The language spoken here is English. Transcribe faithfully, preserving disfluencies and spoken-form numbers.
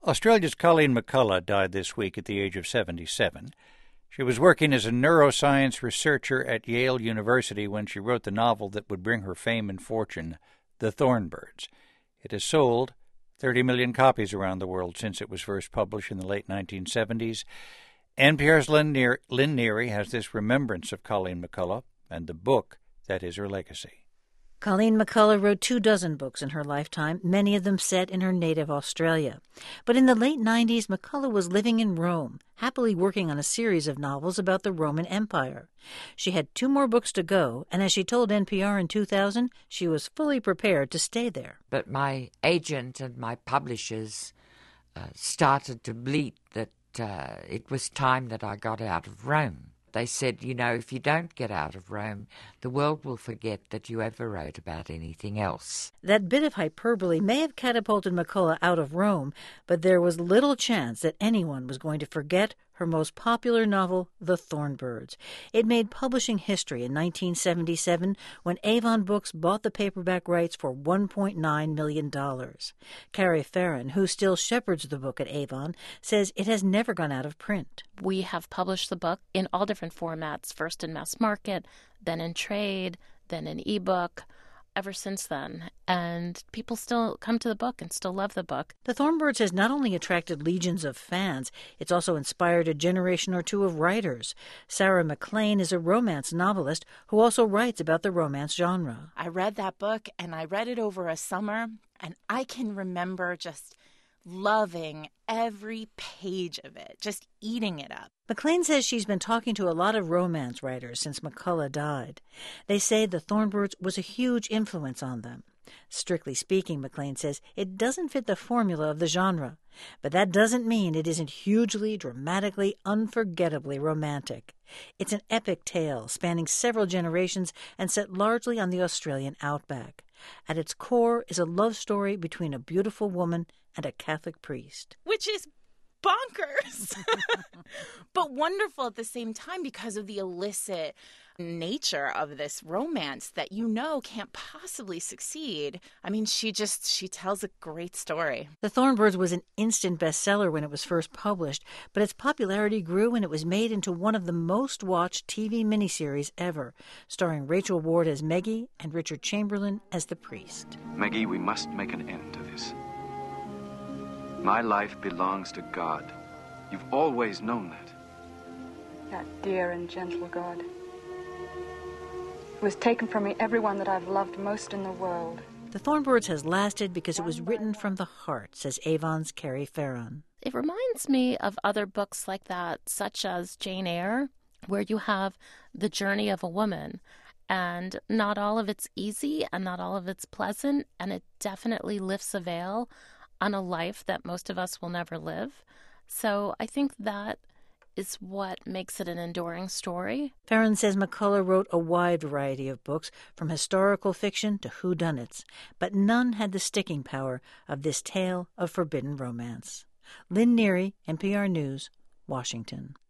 Australia's Colleen McCullough died this week at the age of seventy-seven. She was working as a neuroscience researcher at Yale University when she wrote the novel that would bring her fame and fortune, The Thornbirds. It has sold thirty million copies around the world since it was first published in the late nineteen seventies. N P R's Lynn, Near- Lynn Neary has this remembrance of Colleen McCullough and the book that is her legacy. Colleen McCullough wrote two dozen books in her lifetime, many of them set in her native Australia. But in the late nineties, McCullough was living in Rome, happily working on a series of novels about the Roman Empire. She had two more books to go, and as she told N P R in two thousand, she was fully prepared to stay there. But my agent and my publishers uh, started to bleat that uh, it was time that I got out of Rome. They said, you know, if you don't get out of Rome, the world will forget that you ever wrote about anything else. That bit of hyperbole may have catapulted McCullough out of Rome, but there was little chance that anyone was going to forget her most popular novel, The Thornbirds. It made publishing history in nineteen seventy-seven when Avon Books bought the paperback rights for one point nine million dollars. Carrie Farron, who still shepherds the book at Avon, says it has never gone out of print. We have published the book in all different formats, first in mass market, then in trade, then in ebook, ever since then. And people still come to the book and still love the book. The Thornbirds has not only attracted legions of fans, it's also inspired a generation or two of writers. Sarah MacLean is a romance novelist who also writes about the romance genre. I read that book, and I read it over a summer, and I can remember just loving every page of it, just eating it up. MacLean says she's been talking to a lot of romance writers since McCullough died. They say The Thornbirds was a huge influence on them. Strictly speaking, MacLean says, it doesn't fit the formula of the genre, but that doesn't mean it isn't hugely, dramatically, unforgettably romantic. It's an epic tale spanning several generations and set largely on the Australian outback. At its core is a love story between a beautiful woman and a Catholic priest. Which is bonkers, but wonderful at the same time because of the illicit nature of this romance that you know can't possibly succeed. I mean, she just, she tells a great story. The Thornbirds was an instant bestseller when it was first published, but its popularity grew when it was made into one of the most watched T V miniseries ever, starring Rachel Ward as Meggie and Richard Chamberlain as the priest. Meggie, we must make an end to this. My life belongs to God. You've always known that. That dear and gentle God who has taken from me everyone that I've loved most in the world. The Thornbirds has lasted because it was written from the heart, says Avon's Carrie Farron. It reminds me of other books like that, such as Jane Eyre, where you have the journey of a woman. And not all of it's easy and not all of it's pleasant, and it definitely lifts a veil on a life that most of us will never live. So I think that is what makes it an enduring story. Farron says McCullough wrote a wide variety of books, from historical fiction to whodunits, but none had the sticking power of this tale of forbidden romance. Lynn Neary, N P R News, Washington.